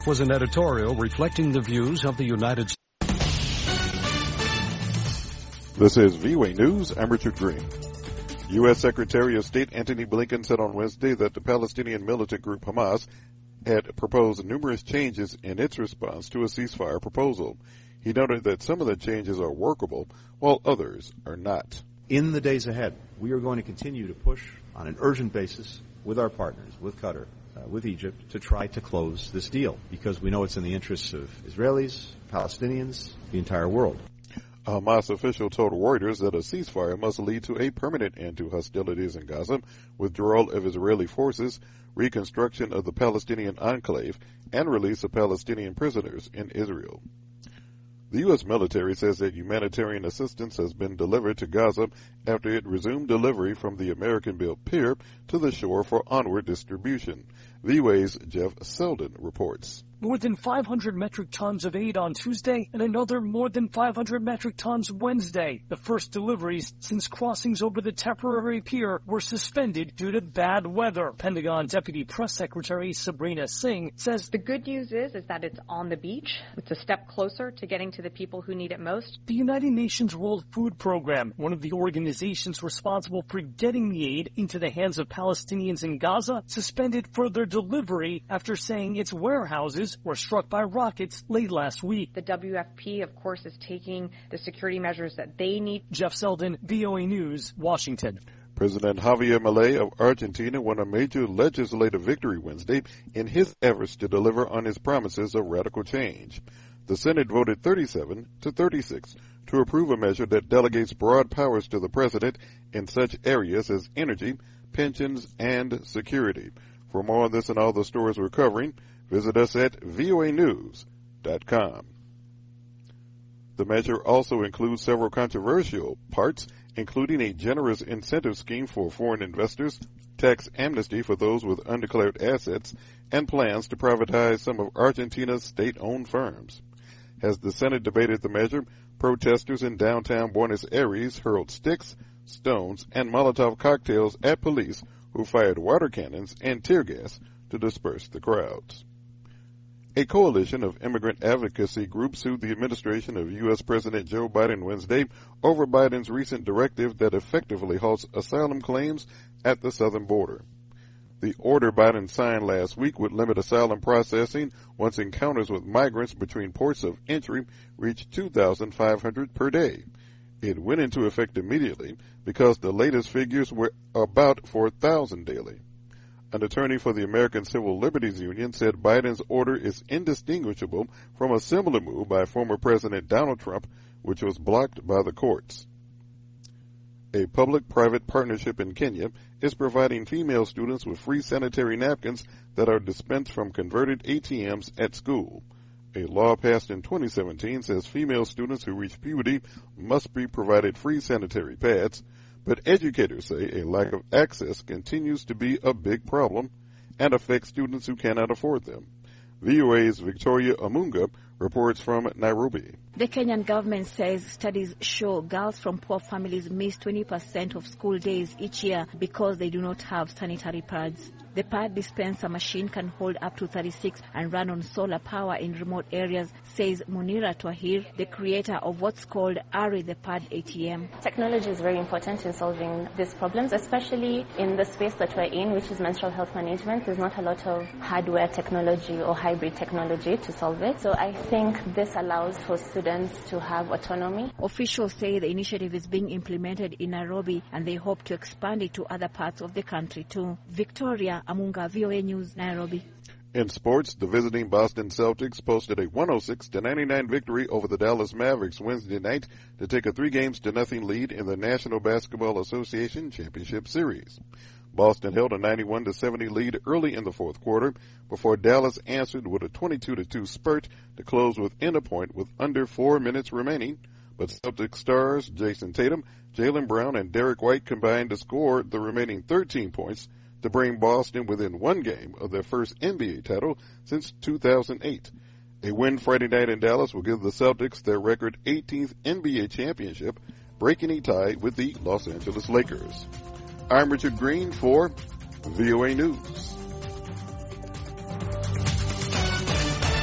Was an editorial reflecting the views of the United States. This is VOA News. I'm Richard Green. U.S. Secretary of State Antony Blinken said on Wednesday that the Palestinian militant group Hamas had proposed numerous changes in its response to a ceasefire proposal. He noted that some of the changes are workable, while others are not. In the days ahead, we are going to continue to push on an urgent basis with our partners, with Qatar, with Egypt, to try to close this deal, because we know it's in the interests of Israelis, Palestinians, the entire world. A Hamas official told Reuters that a ceasefire must lead to a permanent end to hostilities in Gaza, withdrawal of Israeli forces, reconstruction of the Palestinian enclave, and release of Palestinian prisoners in Israel. The U.S. military says that humanitarian assistance has been delivered to Gaza after it resumed delivery from the American-built pier to the shore for onward distribution. VOA's Jeff Selden reports. More than 500 metric tons of aid on Tuesday and another more than 500 metric tons Wednesday. The first deliveries since crossings over the temporary pier were suspended due to bad weather. Pentagon Deputy Press Secretary Sabrina Singh says the good news is that it's on the beach. It's a step closer to getting to the people who need it most. The United Nations World Food Program, one of the organizations responsible for getting the aid into the hands of Palestinians in Gaza, suspended further delivery after saying its warehouses were struck by rockets late last week. The WFP, of course, is taking the security measures that they need. Jeff Selden, VOA News, Washington. President Javier Milei of Argentina won a major legislative victory Wednesday in his efforts to deliver on his promises of radical change. The Senate voted 37 to 36 to approve a measure that delegates broad powers to the president in such areas as energy, pensions, and security. For more on this and all the stories we're covering, visit us at voanews.com. The measure also includes several controversial parts, including a generous incentive scheme for foreign investors, tax amnesty for those with undeclared assets, and plans to privatize some of Argentina's state-owned firms. As the Senate debated the measure, protesters in downtown Buenos Aires hurled sticks, stones, and Molotov cocktails at police who fired water cannons and tear gas to disperse the crowds. A coalition of immigrant advocacy groups sued the administration of U.S. President Joe Biden Wednesday over Biden's recent directive that effectively halts asylum claims at the southern border. The order Biden signed last week would limit asylum processing once encounters with migrants between ports of entry reach 2,500 per day. It went into effect immediately because the latest figures were about 4,000 daily. An attorney for the American Civil Liberties Union said Biden's order is indistinguishable from a similar move by former President Donald Trump, which was blocked by the courts. A public-private partnership in Kenya is providing female students with free sanitary napkins that are dispensed from converted ATMs at school. A law passed in 2017 says female students who reach puberty must be provided free sanitary pads, but educators say a lack of access continues to be a big problem and affects students who cannot afford them. VOA's Victoria Amunga reports from Nairobi. The Kenyan government says studies show girls from poor families miss 20% of school days each year because they do not have sanitary pads. The pad dispenser machine can hold up to 36 and run on solar power in remote areas, says Munira Twahir, the creator of what's called Ari the Pad ATM. Technology is very important in solving these problems, especially in the space that we're in, which is menstrual health management. There's not a lot of hardware technology or hybrid technology to solve it. So I think this allows for students to have autonomy. Officials say the initiative is being implemented in Nairobi and they hope to expand it to other parts of the country too. Victoria Amunga, VOA News, Nairobi. In sports, the visiting Boston Celtics posted a 106-99 victory over the Dallas Mavericks Wednesday night to take a 3-0 lead in the National Basketball Association Championship Series. Boston held a 91-70 lead early in the fourth quarter before Dallas answered with a 22-2 spurt to close within a point with under 4 minutes remaining. But Celtics stars Jason Tatum, Jaylen Brown, and Derek White combined to score the remaining 13 points to bring Boston within one game of their first NBA title since 2008. A win Friday night in Dallas will give the Celtics their record 18th NBA championship, breaking a tie with the Los Angeles Lakers. I'm Richard Green for VOA News.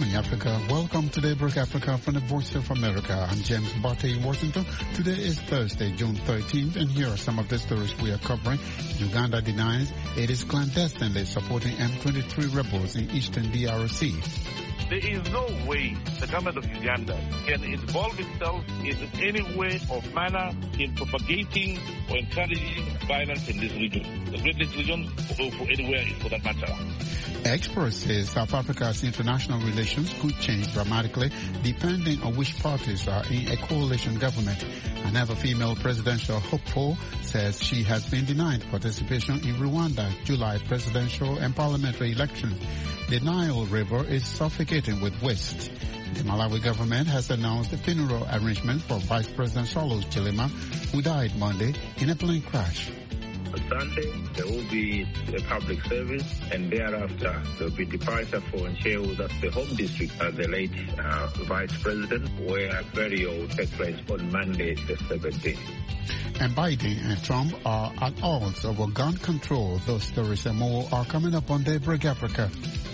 morning, Africa. Welcome to Daybreak Africa from the Voice of America. I'm James Barty in Washington. Today is Thursday, June 13th, and here are some of the stories we are covering. Uganda denies it is clandestinely supporting M23 rebels in eastern DRC. There is no way the government of Uganda can involve itself in any way or manner in propagating or encouraging violence in this region, the Great Lakes region, or for anywhere for that matter. Experts say South Africa's international relations could change dramatically depending on which parties are in a coalition government. Another female presidential hopeful says she has been denied participation in Rwanda's July presidential and parliamentary elections. The Nile River is suffocating with waste. The Malawi government has announced the funeral arrangements for Vice President Saulos Chilima, who died Monday in a plane crash. On Sunday, there will be a public service, and thereafter there will be departure for Nchewu, that's the home district of the late Vice President, where burial will take place on Monday, the 17th. And Biden and Trump are at odds over gun control. Those stories and more are coming up on Daybreak Africa.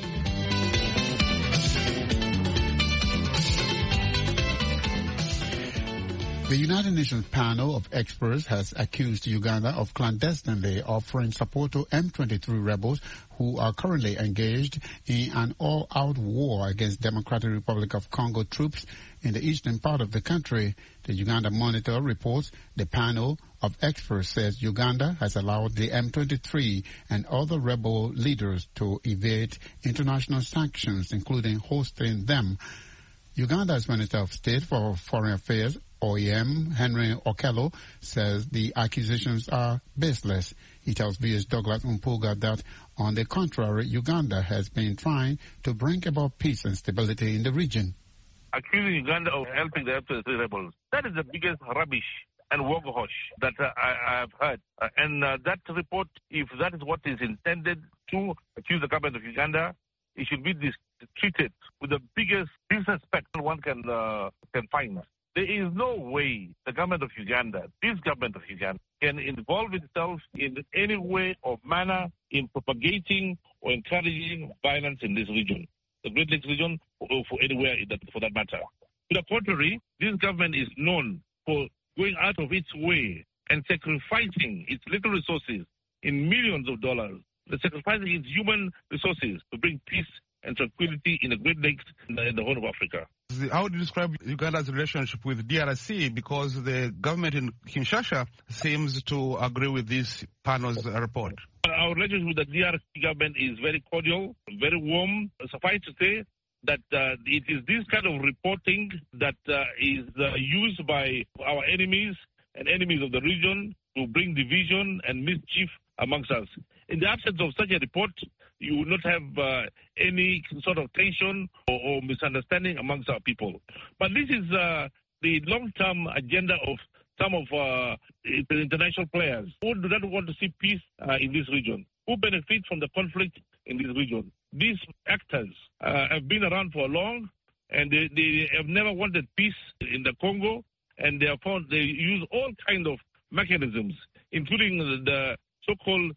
The United Nations panel of experts has accused Uganda of clandestinely offering support to M23 rebels who are currently engaged in an all-out war against Democratic Republic of Congo troops in the eastern part of the country. The Uganda Monitor reports the panel of experts says Uganda has allowed the M23 and other rebel leaders to evade international sanctions, including hosting them. Uganda's Minister of State for Foreign Affairs, OEM, Henry Okello, says the accusations are baseless. He tells V.S. Douglas Mpuga that, on the contrary, Uganda has been trying to bring about peace and stability in the region. Accusing Uganda of helping the M23 rebels, that is the biggest rubbish and wogosh that I have heard. And that report, if that is what is intended to accuse the government of Uganda, it should be treated with the biggest disrespect one can find. There is no way the government of Uganda, this government of Uganda, can involve itself in any way or manner in propagating or encouraging violence in this region, the Great Lakes region, or for anywhere for that matter. To the contrary, this government is known for going out of its way and sacrificing its little resources in millions of dollars, sacrificing its human resources to bring peace and tranquility in the Great Lakes and the Horn of Africa. How would you describe Uganda's relationship with DRC? Because the government in Kinshasa seems to agree with this panel's report. Our relationship with the DRC government is very cordial, very warm. Suffice to say that it is this kind of reporting that is used by our enemies and enemies of the region to bring division and mischief amongst us. In the absence of such a report, you will not have any sort of tension or misunderstanding amongst our people. But this is the long-term agenda of some of the international players who do not want to see peace in this region, who benefit from the conflict in this region. These actors have been around for long, and they have never wanted peace in the Congo, and therefore they use all kinds of mechanisms, including the so-called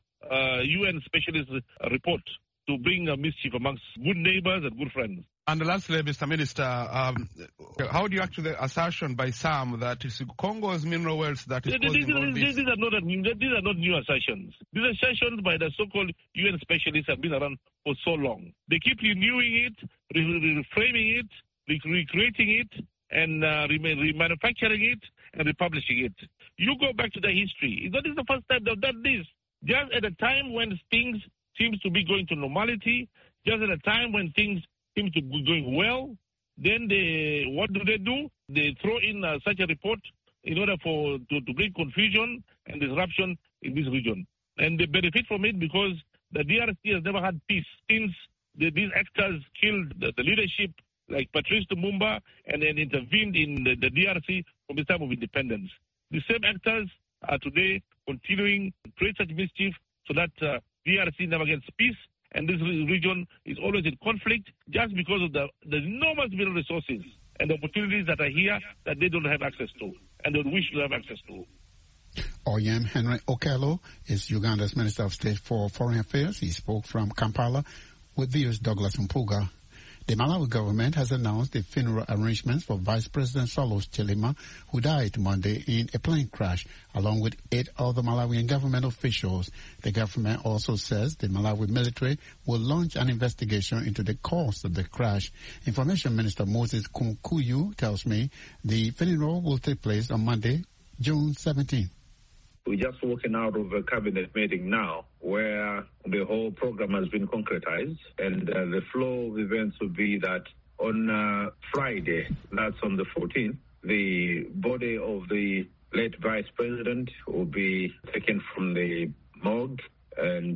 UN specialist report, to bring mischief amongst good neighbors and good friends. And lastly, Mr. Minister, how do you act to the assertion by some that it's Congo's mineral wealth that is causing all this? These are not new assertions. These assertions by the so-called UN specialists have been around for so long. They keep renewing it, reframing it, recreating it, and remanufacturing it and republishing it. You go back to the history. That is the first time they've done this. Just at a time when things seems to be going to normality, just at a time when things seem to be going well, then what do? They throw in such a report in order to bring confusion and disruption in this region. And they benefit from it because the DRC has never had peace since these actors killed the leadership like Patrice Lumumba and then intervened in the DRC from the time of independence. The same actors are today continuing to create such mischief so that DRC never gets peace, and this region is always in conflict just because of the enormous mineral resources and the opportunities that are here that they don't have access to and they wish to have access to. OEM Henry Okello is Uganda's Minister of State for Foreign Affairs. He spoke from Kampala with V.S. Douglas Mpuga. The Malawi government has announced the funeral arrangements for Vice President Saulos Chilima, who died Monday in a plane crash, along with 8 other Malawian government officials. The government also says the Malawi military will launch an investigation into the cause of the crash. Information Minister Moses Kunkuyu tells me the funeral will take place on Monday, June 17. We're just walking out of a cabinet meeting now where the whole program has been concretized, and the flow of events will be that on Friday, that's on the 14th, the body of the late Vice President will be taken from the morgue, and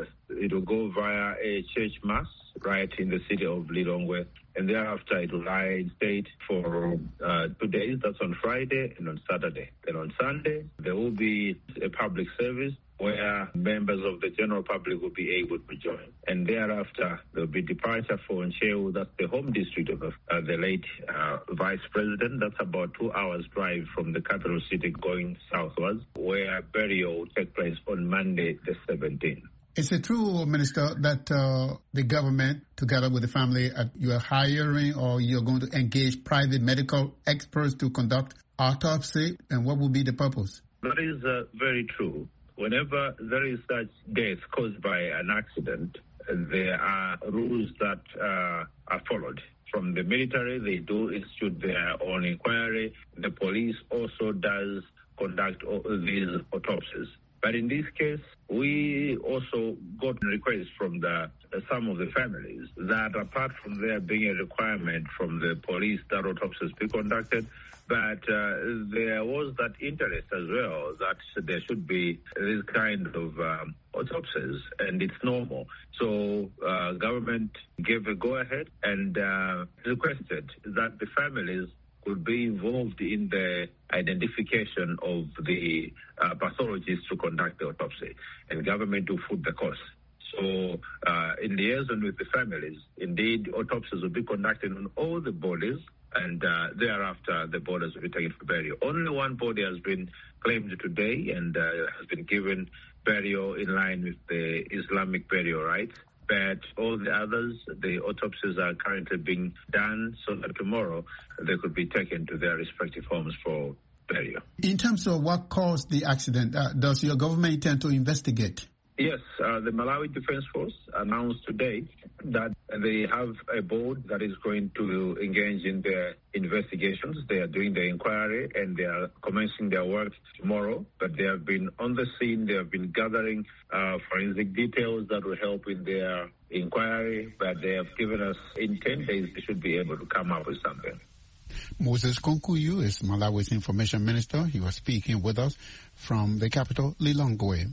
it will go via a church mass right in the city of Lilongwe, and thereafter it will lie in state for 2 days. That's on Friday and on Saturday. Then on Sunday, there will be a public service where members of the general public will be able to join. And thereafter, there will be departure for Nchewu, that's the home district of the late Vice President. That's about 2 hours drive from the capital city going southwards, where burial will take place on Monday the 17th. Is it true, Minister, that the government, together with the family, you are hiring or you're going to engage private medical experts to conduct autopsy? And what will be the purpose? That is very true. Whenever there is such death caused by an accident, there are rules that are followed. From the military, they do institute their own inquiry. The police also does conduct these autopsies. But in this case, we also got requests from some of the families that apart from there being a requirement from the police that autopsies be conducted, but there was that interest as well that there should be this kind of autopsies, and it's normal. So government gave a go-ahead and requested that the families could be involved in the identification of the pathologists to conduct the autopsy, and government will foot the cost. So in liaison with the families, indeed, autopsies will be conducted on all the bodies, and thereafter the bodies will be taken for burial. Only one body has been claimed today and has been given burial in line with the Islamic burial rites. But all the others, the autopsies are currently being done so that tomorrow they could be taken to their respective homes for burial. In terms of what caused the accident, does your government intend to investigate? Yes, the Malawi Defense Force announced today that they have a board that is going to engage in their investigations. They are doing the inquiry and they are commencing their work tomorrow. But they have been on the scene. They have been gathering forensic details that will help in their inquiry. But they have given us in 10 days they should be able to come up with something. Moses Kunkuyu is Malawi's information minister. He was speaking with us from the capital, Lilongwe.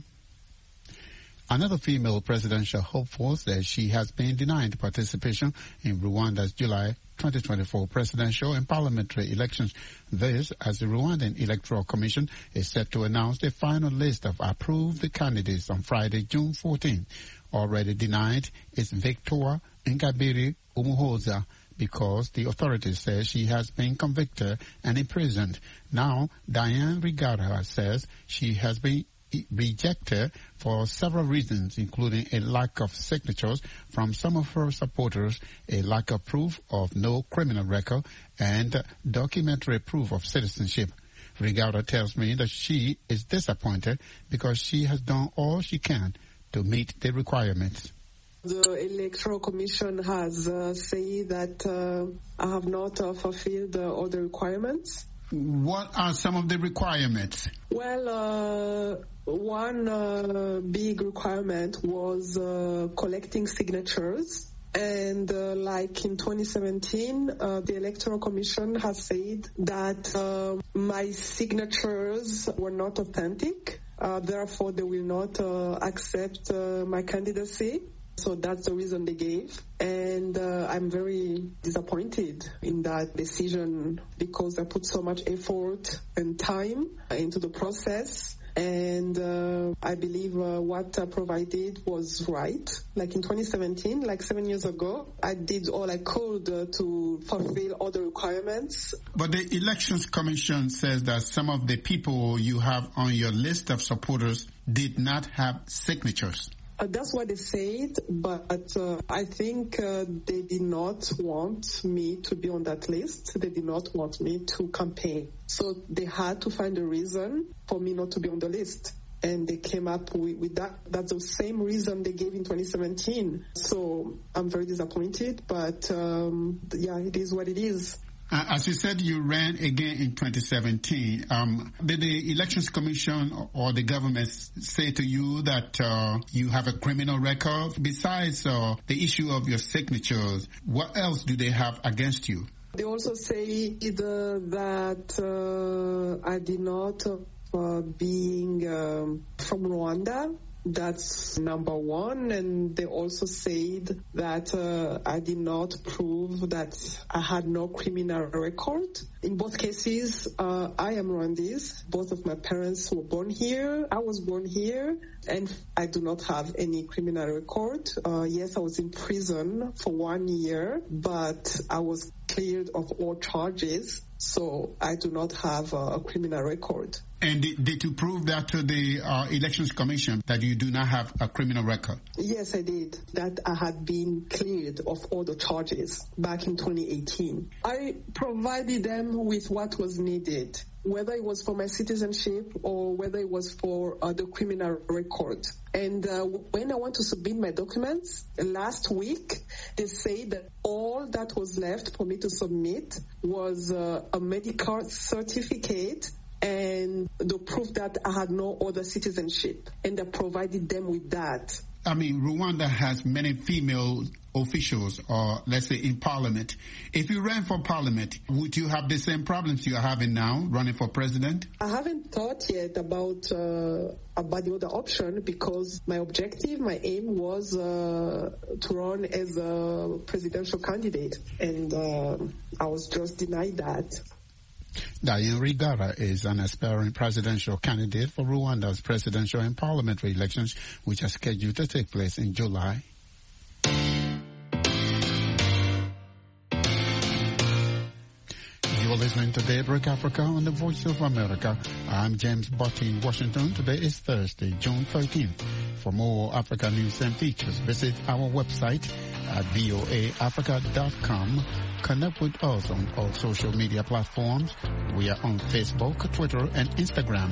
Another female presidential hopeful says she has been denied participation in Rwanda's July 2024 presidential and parliamentary elections. This, as the Rwandan Electoral Commission is set to announce the final list of approved candidates on Friday, June 14. Already denied is Victoire Ingabire Umuhoza, because the authorities say she has been convicted and imprisoned. Now, Diane Rigara says she has been rejected for several reasons, including a lack of signatures from some of her supporters, a lack of proof of no criminal record, and documentary proof of citizenship. Rigara tells me that she is disappointed because she has done all she can to meet the requirements. The Electoral Commission has said that I have not fulfilled all the requirements. What are some of the requirements? Well, one big requirement was collecting signatures. And like in 2017, the Electoral Commission has said that my signatures were not authentic. Therefore, they will not accept my candidacy. So that's the reason they gave. And I'm very disappointed in that decision because I put so much effort and time into the process. And I believe what I provided was right. Like in 2017, like 7 years ago, I did all I could to fulfill all the requirements. But the Elections Commission says that some of the people you have on your list of supporters did not have signatures. That's what they said, but I think they did not want me to be on that list. They did not want me to campaign. So they had to find a reason for me not to be on the list. And they came up with that. That's the same reason they gave in 2017. So I'm very disappointed, but it is what it is. As you said, you ran again in 2017. Did the Elections Commission or the government say to you that you have a criminal record? Besides the issue of your signatures, what else do they have against you? They also say either that I did not being from Rwanda. That's number one. And they also said that I did not prove that I had no criminal record. In both cases, I am Rwandese. Both of my parents were born here. I was born here. And I do not have any criminal record. Yes, I was in prison for 1 year, but I was cleared of all charges. So I do not have a criminal record. And did you prove that to the Elections Commission, that you do not have a criminal record? Yes, I did. That I had been cleared of all the charges back in 2018. I provided them with what was needed, whether it was for my citizenship or whether it was for the criminal record. And when I went to submit my documents last week, they said that all that was left for me to submit was a medical certificate and the proof that I had no other citizenship. And I provided them with that. I mean, Rwanda has many female officials, or let's say in parliament. If you ran for parliament, would you have the same problems you are having now, running for president? I haven't thought yet about the other option because my objective, my aim was to run as a presidential candidate. And I was just denied that. Diane Rwigara is an aspiring presidential candidate for Rwanda's presidential and parliamentary elections, which are scheduled to take place in July. You're listening to Daybreak Africa on the Voice of America. I'm James Botti in Washington. Today is Thursday, June 13th. For more Africa news and features, visit our website at voaafrica.com. Connect with us on all social media platforms. We are on Facebook, Twitter, and Instagram.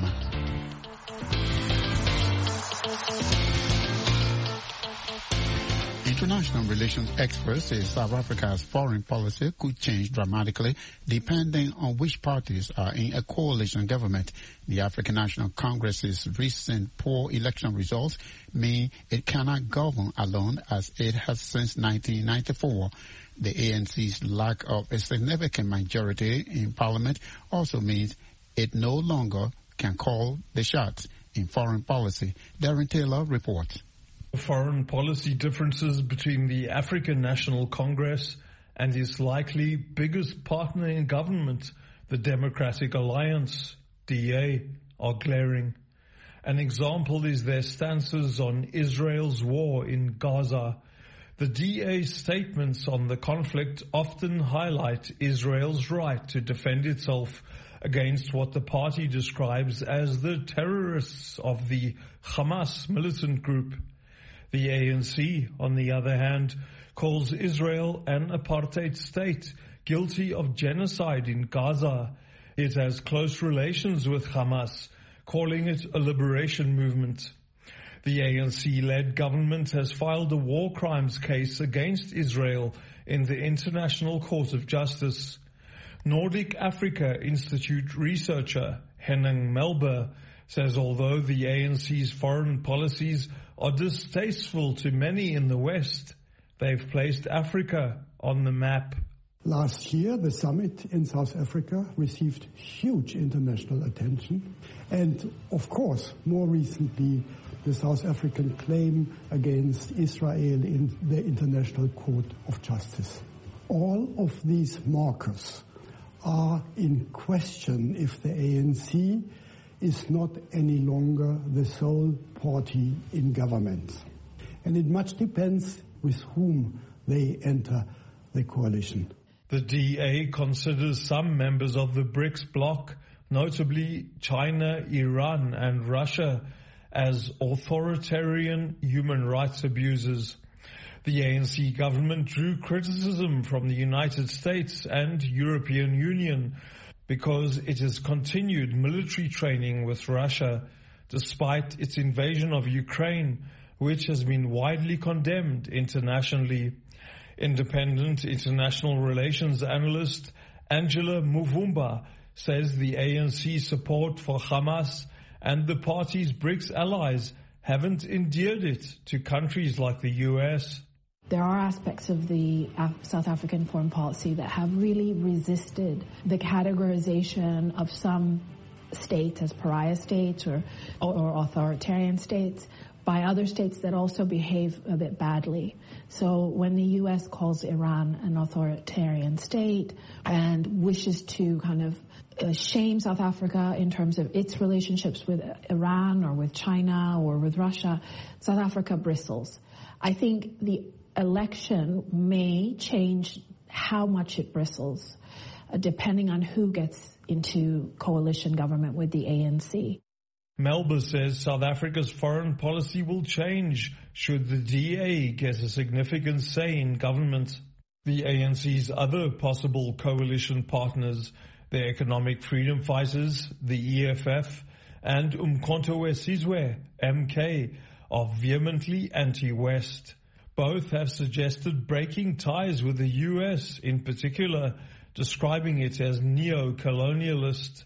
International relations experts say South Africa's foreign policy could change dramatically depending on which parties are in a coalition government. The African National Congress's recent poor election results mean it cannot govern alone as it has since 1994. The ANC's lack of a significant majority in parliament also means it no longer can call the shots in foreign policy. Darren Taylor reports. Foreign policy differences between the African National Congress and its likely biggest partner in government, the Democratic Alliance, DA, are glaring. An example is their stances on Israel's war in Gaza. The DA's statements on the conflict often highlight Israel's right to defend itself against what the party describes as the terrorists of the Hamas militant group. The ANC, on the other hand, calls Israel an apartheid state guilty of genocide in Gaza. It has close relations with Hamas, calling it a liberation movement. The ANC-led government has filed a war crimes case against Israel in the International Court of Justice. Nordic Africa Institute researcher Henning Melber says although the ANC's foreign policies are distasteful to many in the West, they've placed Africa on the map. Last year, the summit in South Africa received huge international attention. And of course, more recently, the South African claim against Israel in the International Court of Justice. All of these markers are in question if the ANC is not any longer the sole party in government. And it much depends with whom they enter the coalition. The DA considers some members of the BRICS bloc, notably China, Iran and Russia, as authoritarian human rights abuses. The ANC government drew criticism from the United States and European Union because it has continued military training with Russia despite its invasion of Ukraine, which has been widely condemned internationally. Independent international relations analyst Angela Muvumba says the ANC support for Hamas and the party's BRICS allies haven't endeared it to countries like the US. There are aspects of the South African foreign policy that have really resisted the categorization of some states as pariah states or authoritarian states by other states that also behave a bit badly. So when the U.S. calls Iran an authoritarian state and wishes to kind of shame South Africa in terms of its relationships with Iran or with China or with Russia, South Africa bristles. I think the election may change how much it bristles, depending on who gets into coalition government with the ANC. Melba says South Africa's foreign policy will change should the DA get a significant say in government. The ANC's other possible coalition partners, the Economic Freedom Fighters, the EFF, and Umkhonto we Sizwe, MK, are vehemently anti-West. Both have suggested breaking ties with the US, in particular, describing it as neo-colonialist.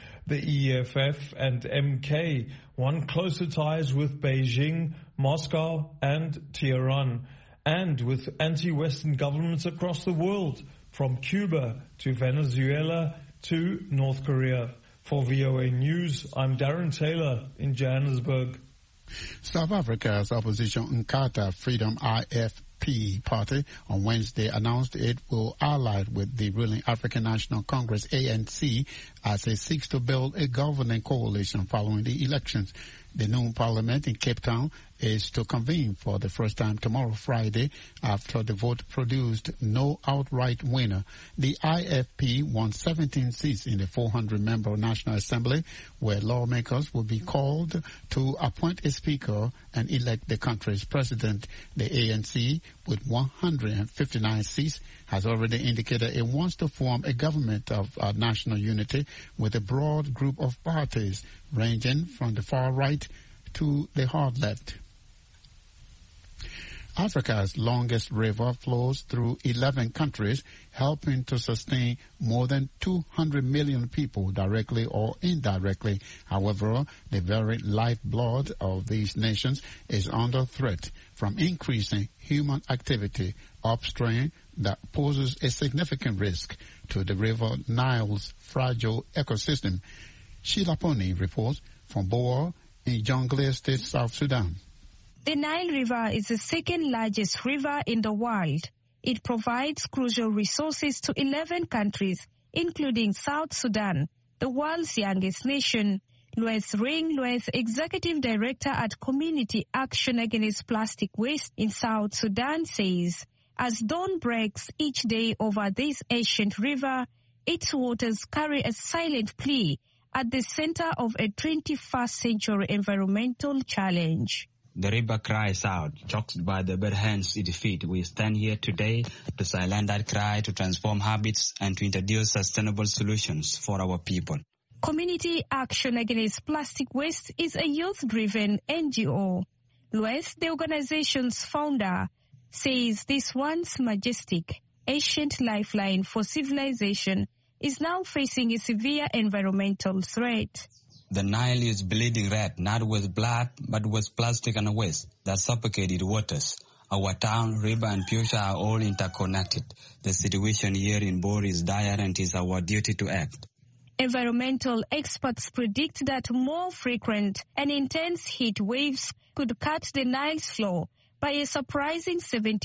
The EFF and MK want closer ties with Beijing, Moscow, and Tehran, and with anti-Western governments across the world, from Cuba to Venezuela to North Korea. For VOA News, I'm Darren Taylor in Johannesburg. South Africa's opposition Inkatha Freedom IFP party on Wednesday announced it will ally with the ruling African National Congress ANC as it seeks to build a governing coalition following the elections. The new parliament in Cape Town is to convene for the first time tomorrow, Friday, after the vote produced no outright winner. The IFP won 17 seats in the 400-member National Assembly, where lawmakers will be called to appoint a speaker and elect the country's president. The ANC, with 159 seats, has already indicated it wants to form a government of national unity with a broad group of parties ranging from the far right to the hard left. Africa's longest river flows through 11 countries, helping to sustain more than 200 million people directly or indirectly. However, the very lifeblood of these nations is under threat from increasing human activity upstream that poses a significant risk to the river Nile's fragile ecosystem. Sheila Pony reports from Boa in Jonglei State, South Sudan. The Nile River is the second largest river in the world. It provides crucial resources to 11 countries, including South Sudan, the world's youngest nation. Louis Ring, Louis, Executive Director at Community Action Against Plastic Waste in South Sudan, says, as dawn breaks each day over this ancient river, its waters carry a silent plea at the center of a 21st century environmental challenge. The river cries out, choked by the bare hands it feeds. We stand here today to silence that cry, to transform habits, and to introduce sustainable solutions for our people. Community Action Against Plastic Waste is a youth-driven NGO. Louis, the organization's founder, says this once majestic, ancient lifeline for civilization is now facing a severe environmental threat. The Nile is bleeding red, not with blood, but with plastic and waste that suffocated waters. Our town, river, and future are all interconnected. The situation here in Bor is dire, and it is our duty to act. Environmental experts predict that more frequent and intense heat waves could cut the Nile's flow by a surprising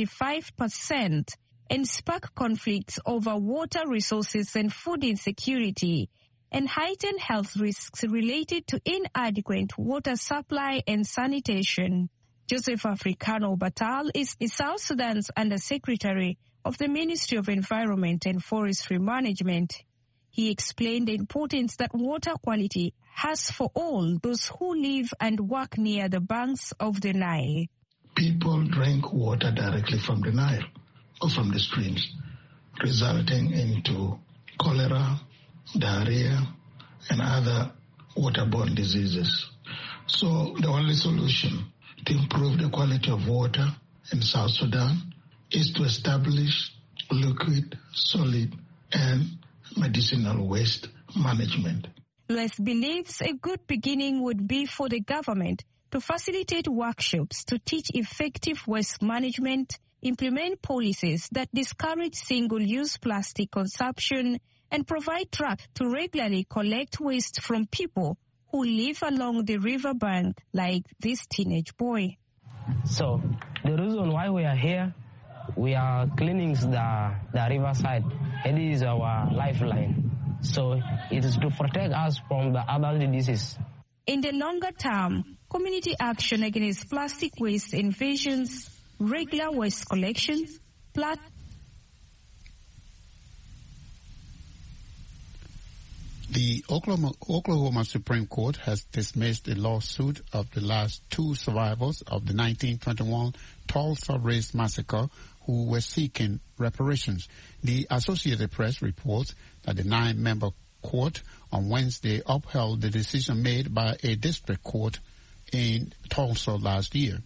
75% and spark conflicts over water resources and food insecurity, and heighten health risks related to inadequate water supply and sanitation. Joseph Africano Batal is South Sudan's Undersecretary of the Ministry of Environment and Forestry Management. He explained the importance that water quality has for all those who live and work near the banks of the Nile. People drink water directly from the Nile or from the streams, resulting into cholera, diarrhea, and other waterborne diseases. So the only solution to improve the quality of water in South Sudan is to establish liquid, solid, and medicinal waste management. Lewis believes a good beginning would be for the government to facilitate workshops to teach effective waste management, implement policies that discourage single-use plastic consumption, and provide trucks to regularly collect waste from people who live along the riverbank like this teenage boy. So the reason why we are here, we are cleaning the riverside. It is our lifeline. So it is to protect us from the other diseases. In the longer term, community action against plastic waste envisions regular waste collection, The Oklahoma Supreme Court has dismissed a lawsuit of the last two survivors of the 1921 Tulsa Race Massacre who were seeking reparations. The Associated Press reports that the 9-member court on Wednesday upheld the decision made by a district court in Tulsa last year.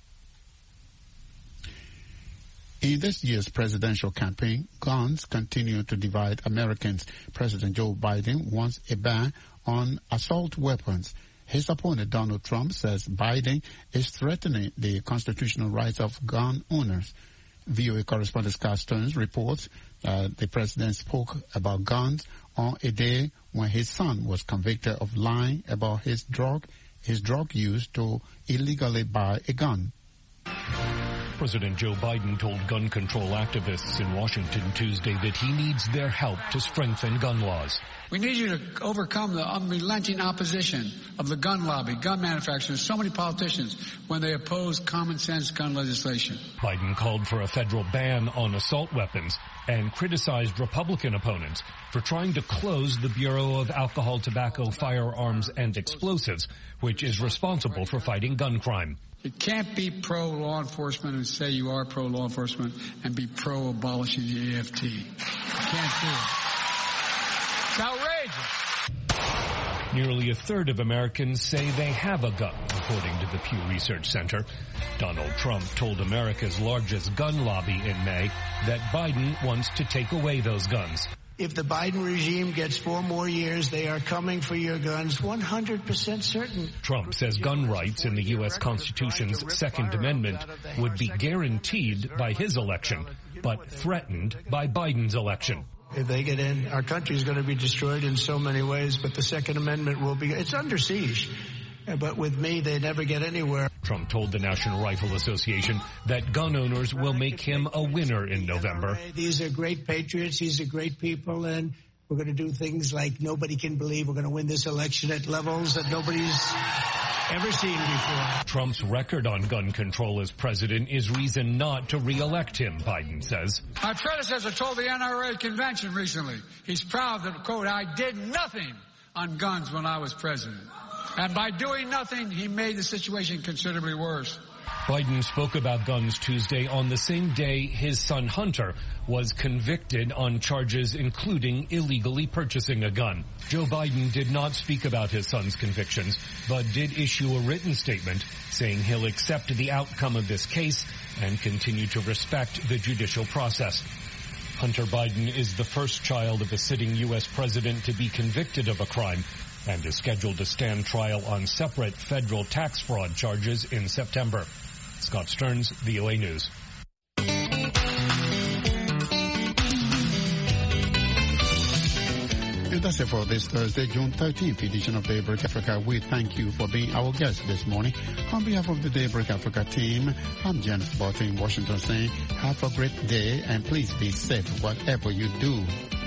In this year's presidential campaign, guns continue to divide Americans. President Joe Biden wants a ban on assault weapons. His opponent, Donald Trump, says Biden is threatening the constitutional rights of gun owners. VOA correspondent Scott Stearns reports the president spoke about guns on a day when his son was convicted of lying about his drug use to illegally buy a gun. President Joe Biden told gun control activists in Washington Tuesday that he needs their help to strengthen gun laws. We need you to overcome the unrelenting opposition of the gun lobby, gun manufacturers, so many politicians when they oppose common sense gun legislation. Biden called for a federal ban on assault weapons and criticized Republican opponents for trying to close the Bureau of Alcohol, Tobacco, Firearms, and Explosives, which is responsible for fighting gun crime. You can't be pro-law enforcement and say you are pro-law enforcement and be pro-abolishing the AFT. You can't do it. It's outrageous. Nearly a third of Americans say they have a gun, according to the Pew Research Center. Donald Trump told America's largest gun lobby in May that Biden wants to take away those guns. If the Biden regime gets 4 more years, they are coming for your guns, 100% certain. Trump says gun rights in the U.S. Constitution's Second Amendment would be guaranteed by his election, but threatened by Biden's election. If they get in, our country is going to be destroyed in so many ways, but the Second Amendment will be, it's under siege. But with me, they never get anywhere. Trump told the National Rifle Association that gun owners will make him a winner in November. These are great patriots. These are great people. And we're going to do things like nobody can believe. We're going to win this election at levels that nobody's ever seen before. Trump's record on gun control as president is reason not to re-elect him, Biden says. My predecessor told the NRA convention recently, he's proud that, quote, I did nothing on guns when I was president. And by doing nothing, he made the situation considerably worse. Biden spoke about guns Tuesday on the same day his son Hunter was convicted on charges including illegally purchasing a gun. Joe Biden did not speak about his son's convictions, but did issue a written statement saying he'll accept the outcome of this case and continue to respect the judicial process. Hunter Biden is the first child of a sitting U.S. president to be convicted of a crime and is scheduled to stand trial on separate federal tax fraud charges in September. Scott Stearns, VOA News. And that's it for this Thursday, June 13th edition of Daybreak Africa. We thank you for being our guest this morning. On behalf of the Daybreak Africa team, I'm James Barton in Washington saying have a great day and please be safe whatever you do.